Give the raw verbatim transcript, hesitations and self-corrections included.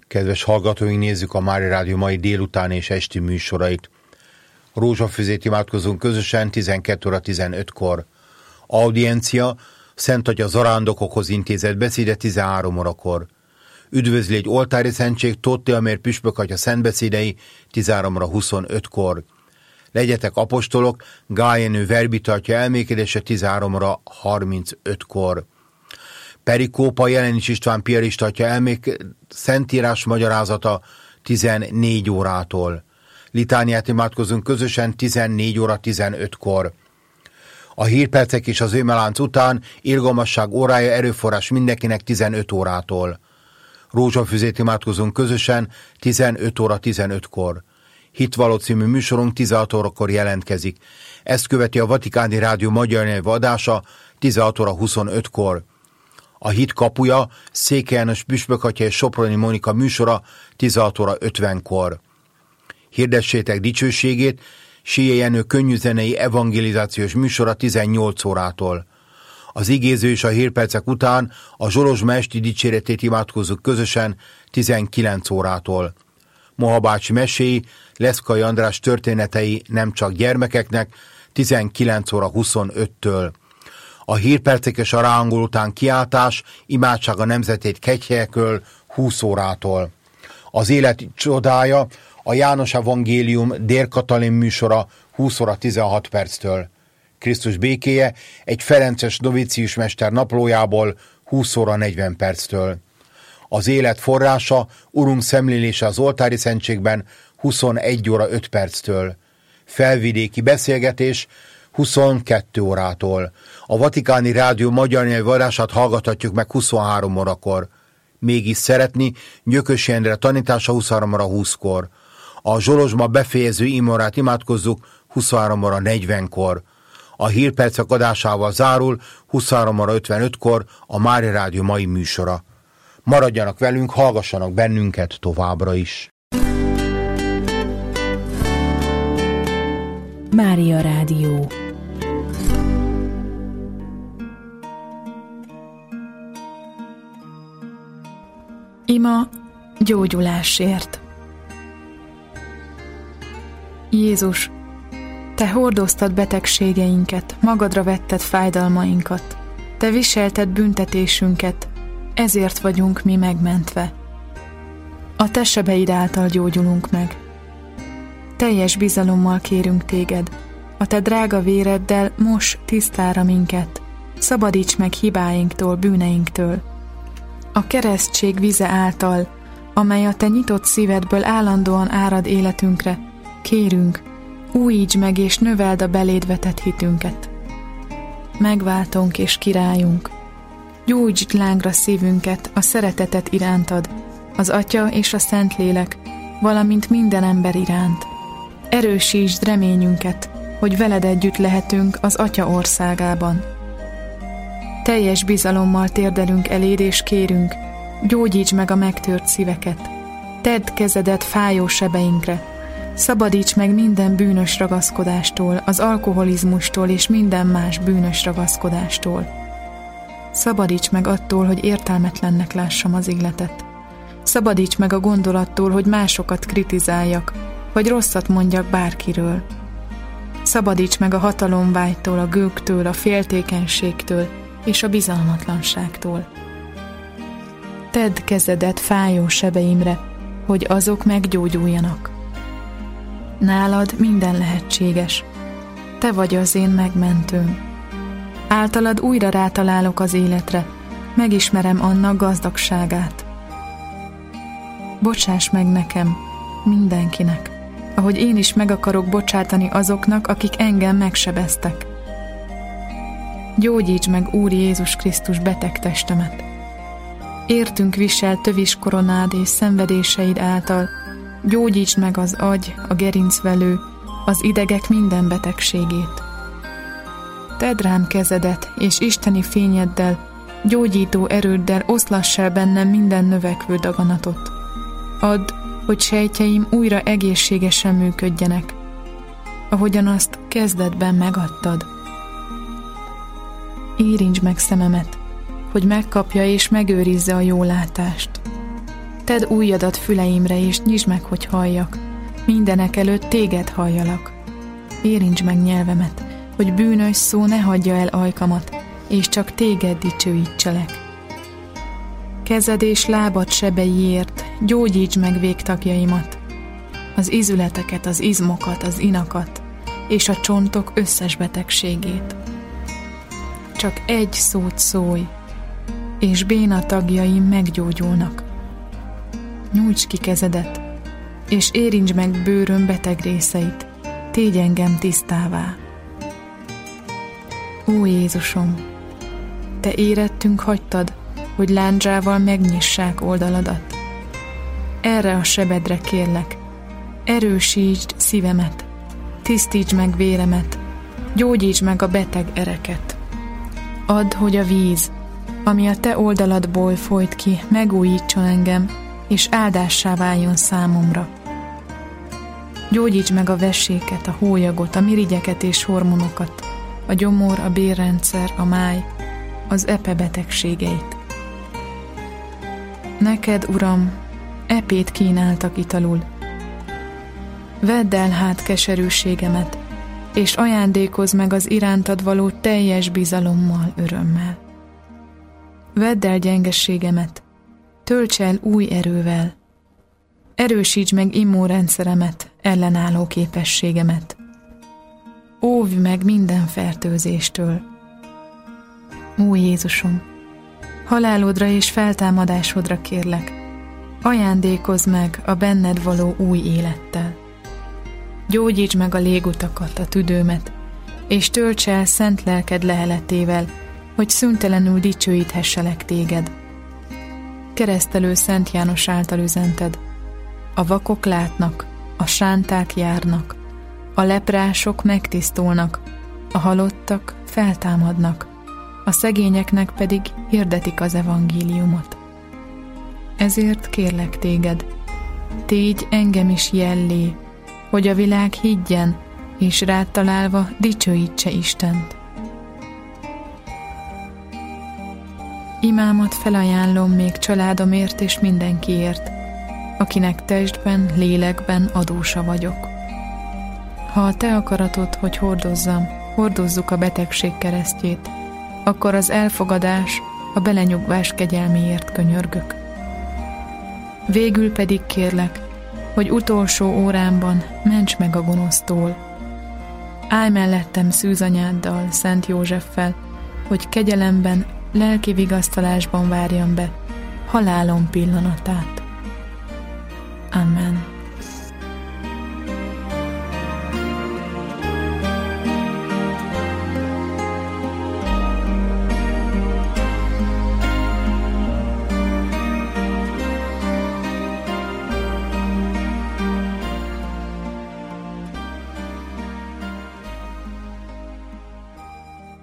Kedves hallgatóink, nézzük a Mária Rádió mai délután és esti műsorait. Rózsafüzét imádkozunk közösen tizenkét óra tizenötkor. Audiencia, Szent Atya zarándokokhoz intézett beszéde tizenhárom órakor. Üdvözli egy oltári szentség, Tóth Tihamér püspök atya szentbeszédei tizenhárom óra huszonötkor. Legyetek apostolok, Gál Jenő verbita atya elmékedése tizenhárom óra harmincötkor. Perikópa Jelenics István piarista atya elmék szentírás magyarázata tizennégy órától. Litániát imádkozunk közösen tizennégy óra tizenötkor. A hírpercek és az őmelánc után irgalmasság órája erőforrás mindenkinek tizenöt órától. Rózsafüzét imádkozunk közösen tizenöt óra tizenötkor. Hitvalló című műsorunk tizenhat órakor jelentkezik. Ezt követi a Vatikáni Rádió magyar nyelvű adása tizenhat óra huszonötkor. A hit kapuja Székely János püspök atya és Soproni Monika műsora tizenhat óra ötvenkor. Hirdessétek dicsőségét, Silyei Jenő könnyűzenei evangelizációs műsora tizennyolc órától. Az igéző és a hírpercek után a Zsolozsma esti dicséretét imádkozzuk közösen tizenkilenc órától. Moha bácsi meséi, Leszkai András történetei nem csak gyermekeknek tizenkilenc óra huszonöttől. A hírpercek és a ráhangol után kiáltás, imádság a nemzetét Kegyhelyekről húsz órától. Az élet csodája, a János evangélium Dér Katalin műsora húsz óra tizenhat perctől. Krisztus békéje egy ferences novícius mester naplójából húsz óra negyven perctől. Az élet forrása, Urunk szemlélése az oltári szentségben huszonegy óra öt perctől. Felvidéki beszélgetés huszonkettő órától. A Vatikáni Rádió magyar nyelvű adását hallgathatjuk meg huszonhárom órakor. Mégis szeretni, Nyökösi Endre tanítása huszonhárom óra húszkor. A Zsolozsma befejező imorát imádkozzuk huszonhárom óra negyvenkor. A hírpercek adásával zárul huszonhárom óra ötvenötkor a Mária Rádió mai műsora. Maradjanak velünk, hallgassanak bennünket továbbra is. Mária Rádió. Ima gyógyulásért. Jézus, Te hordoztad betegségeinket, magadra vetted fájdalmainkat. Te viselted büntetésünket, ezért vagyunk mi megmentve. A Te sebeid által gyógyulunk meg. Teljes bizalommal kérünk Téged, a Te drága véreddel mos tisztára minket, szabadíts meg hibáinktól, bűneinktől. A keresztség vize által, amely a Te nyitott szívedből állandóan árad életünkre, kérünk, újítsd meg és növeld a beléd vetett hitünket. Megváltónk és királyunk, gyújtsd lángra szívünket a szeretetet irántad, az Atya és a Szentlélek, valamint minden ember iránt. Erősítsd reményünket, hogy veled együtt lehetünk az Atya országában. Teljes bizalommal térdelünk eléd és kérünk, gyógyíts meg a megtört szíveket. Tedd kezedet fájó sebeinkre, szabadíts meg minden bűnös ragaszkodástól, az alkoholizmustól és minden más bűnös ragaszkodástól. Szabadíts meg attól, hogy értelmetlennek lássam az életet. Szabadíts meg a gondolattól, hogy másokat kritizáljak, vagy rosszat mondjak bárkiről. Szabadíts meg a hatalomvágytól, a gőgtől, a féltékenységtől és a bizalmatlanságtól. Tedd kezedet fájó sebeimre, hogy azok meggyógyuljanak. Nálad minden lehetséges. Te vagy az én megmentőm. Általad újra rátalálok az életre, megismerem annak gazdagságát. Bocsáss meg nekem, mindenkinek, ahogy én is meg akarok bocsátani azoknak, akik engem megsebeztek. Gyógyíts meg, Úr Jézus Krisztus, beteg testemet. Értünk viselt tövis koronád és szenvedéseid által, gyógyítsd meg az agy, a gerincvelő, az idegek minden betegségét. Tedd rám kezedet, és isteni fényeddel, gyógyító erőddel oszlass el bennem minden növekvő daganatot. Add, hogy sejtjeim újra egészségesen működjenek, ahogyan azt kezdetben megadtad. Érintsd meg szememet, hogy megkapja és megőrizze a jólátást. Tedd ujjadat füleimre, és nyisd meg, hogy halljak. Mindenek előtt téged halljalak. Érints meg nyelvemet, hogy bűnös szó ne hagyja el ajkamat, és csak téged dicsőítselek. Kezed és lábad sebeiért gyógyíts meg végtagjaimat, az izületeket, az izmokat, az inakat, és a csontok összes betegségét. Csak egy szót szólj, és béna tagjaim meggyógyulnak. Nyújts ki kezedet, és érints meg bőröm beteg részeit, tégy engem tisztává. Ó Jézusom, Te érettünk hagytad, hogy lándzsával megnyissák oldaladat. Erre a sebedre kérlek, erősítsd szívemet, tisztíts meg véremet, gyógyíts meg a beteg ereket. Add, hogy a víz, ami a Te oldaladból folyt ki, megújítson engem, és áldássá váljon számomra. Gyógyíts meg a veséket, a hólyagot, a mirigyeket és hormonokat, a gyomor, a bérrendszer, a máj, az epe betegségeit. Neked, Uram, epét kínáltak italul. Vedd el hát keserűségemet, és ajándékozz meg az irántad való teljes bizalommal, örömmel. Vedd el gyengeségemet, tölts el új erővel. Erősíts meg immunrendszeremet, ellenálló képességemet. Óvj meg minden fertőzéstől. Ó Jézusom, halálodra és feltámadásodra kérlek, ajándékozz meg a benned való új élettel. Gyógyíts meg a légutakat, a tüdőmet, és tölts el szent lelked leheletével, hogy szüntelenül dicsőíthesselek téged. Keresztelő Szent János által üzented: a vakok látnak, a sánták járnak, a leprások megtisztulnak, a halottak feltámadnak, a szegényeknek pedig hirdetik az evangéliumot. Ezért kérlek téged, tégy engem is jellé, hogy a világ higgyen, és rád találva dicsőítse Istent. Imámat felajánlom még családomért és mindenkiért, akinek testben, lélekben adósa vagyok. Ha a Te akaratod, hogy hordozzam, hordozzuk a betegség keresztjét, akkor az elfogadás, a belenyugvás kegyelméért könyörgök. Végül pedig kérlek, hogy utolsó órámban ments meg a gonosztól. Állj mellettem szűzanyáddal, Szent Józseffel, hogy kegyelemben, lelki vigasztalásban várjam be halálom pillanatát. Amen.